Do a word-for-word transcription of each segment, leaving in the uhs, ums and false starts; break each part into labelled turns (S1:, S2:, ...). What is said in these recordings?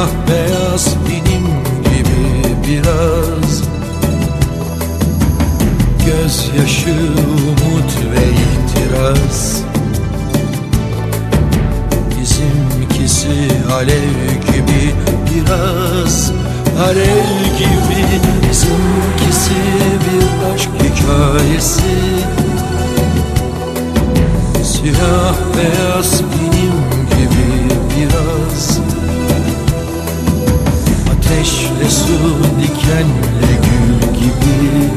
S1: Siyah beyaz benim gibi biraz, gözyaşı, umut ve ihtiras. Bizimkisi alev gibi biraz, alev gibi. Bizimkisi bir aşk hikayesi. Siyah beyaz benim gibi biraz, ateşle su, dikenle gül gibi.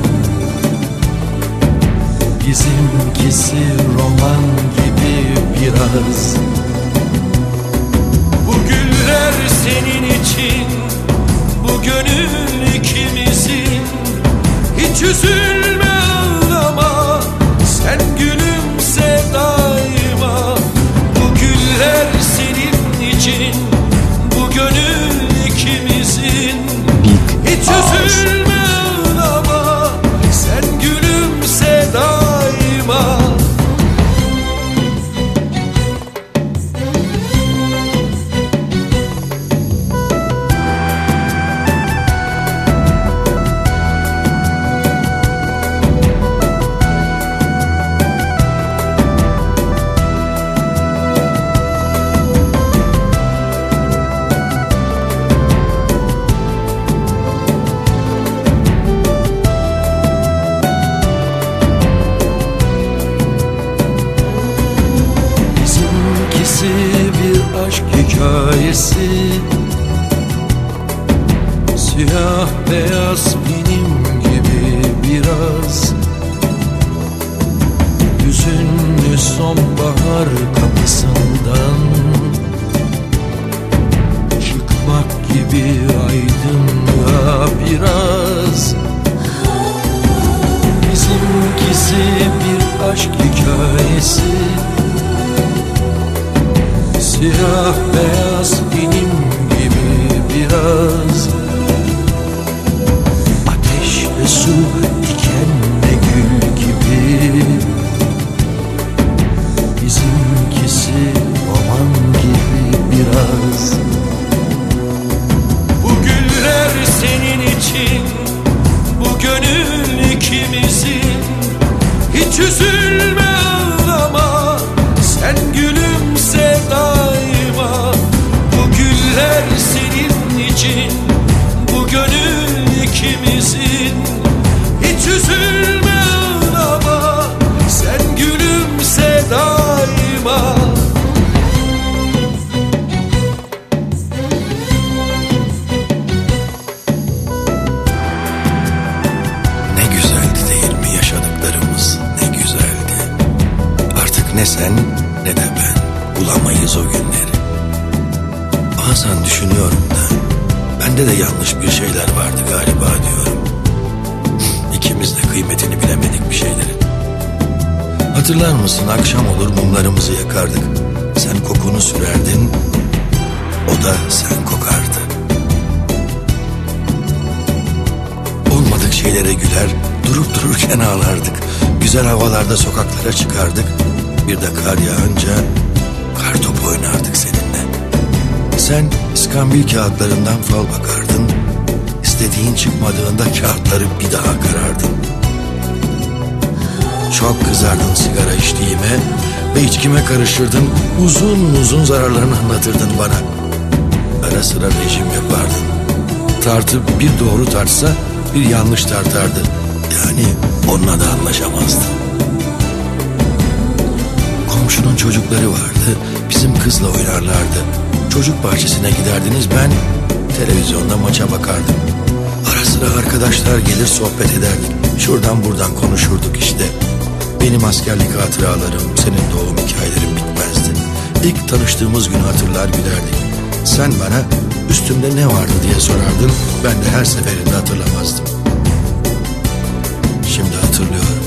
S1: Bizimkisi roman gibi biraz. Bu güller senin için, bu gönül ikimizin. Hiç üzülme, ağlama, sen gülümse daima. Bu güller senin için, bu gönül ikimizin. Hiç üzülme, ağlama, sen gülümse daima. Bir aşk hikayesi. Siyah beyaz benim gibi biraz, hüzünlü sonbahar kapısından çıkmak gibi aydınlığa biraz. Bizimkisi bir aşk hikayesi. Siyah beyaz benim gibi biraz, ateşle su, dikenle gül gibi. Bizimkisi roman gibi biraz. Bu güller senin için, bu gönül ikimizin. Hiç üzülme, ağlama, sen gülümse daima. Bu güller senin için, bu gönül ikimizin. Hiç üzülme, ağlama, sen gülümse daima.
S2: Ne güzeldi değil mi yaşadıklarımız, ne güzeldi. Artık ne sen ne de ben bulamayız o günleri. Bazen düşünüyorum da bende de yanlış bir şeyler vardı galiba diyorum. İkimiz de kıymetini bilemedik bir şeylerin. Hatırlar mısın, akşam olur mumlarımızı yakardık. Sen kokunu sürerdin, o da sen kokardı. Olmadık şeylere güler, durup dururken ağlardık. Güzel havalarda sokaklara çıkardık. Bir de kar yağınca kar topu oynardık seninle. Sen iskambil kağıtlarından fal bakardın. İstediğin çıkmadığında kağıtları bir daha karardın. Çok kızardın sigara içtiğime ve içkime karışırdın. Uzun uzun zararlarını anlatırdın bana. Ara sıra rejim yapardın. Tartı bir doğru tartsa bir yanlış tartardı. Yani onunla da anlaşamazdın. Komşunun çocukları vardı, bizim kızla oynarlardı. Çocuk bahçesine giderdiniz, ben televizyonda maça bakardım. Ara sıra arkadaşlar gelir sohbet ederdik. Şuradan buradan konuşurduk işte. Benim askerlik hatıralarım, senin doğum hikayelerin bitmezdi. İlk tanıştığımız günü hatırlar gülerdik. Sen bana üstümde ne vardı diye sorardın, ben de her seferinde hatırlamazdım. Şimdi hatırlıyorum.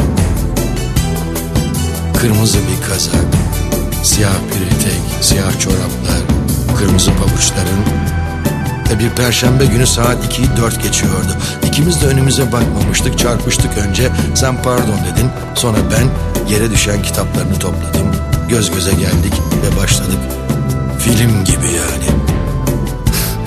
S2: Kırmızı bir kazak, siyah bir etek, siyah çoraplar, kırmızı pabuçların ve bir perşembe günü saat ikiyi dört geçiyordu. İkimiz de önümüze bakmamıştık, çarpıştık önce. Sen pardon dedin, sonra ben yere düşen kitaplarını topladım. Göz göze geldik ve başladık. Film gibi yani.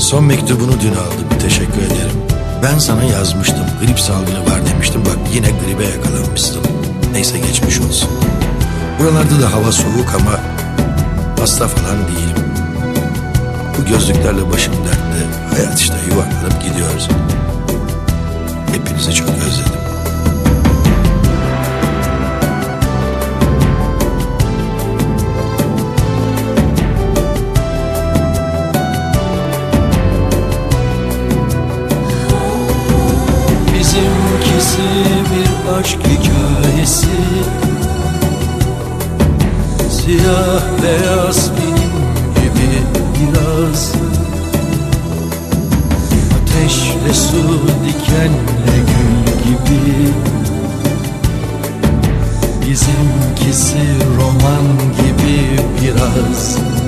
S2: Son mektubunu dün aldım, teşekkür ederim. Ben sana yazmıştım, grip salgını var demiştim. Bak yine gribe yakalanmışsın. Neyse geçmiş olsun. Buralarda da hava soğuk ama hasta falan değilim. Bu gözlüklerle başım dertte. Hayat işte, yuvarlanıp gidiyoruz. Hepinizi çok özledim.
S1: Bizimkisi bir aşk hikayesi, siyah beyaz benim gibi biraz, ateşle su, dikenle gül gibi. Bizimkisi roman gibi biraz.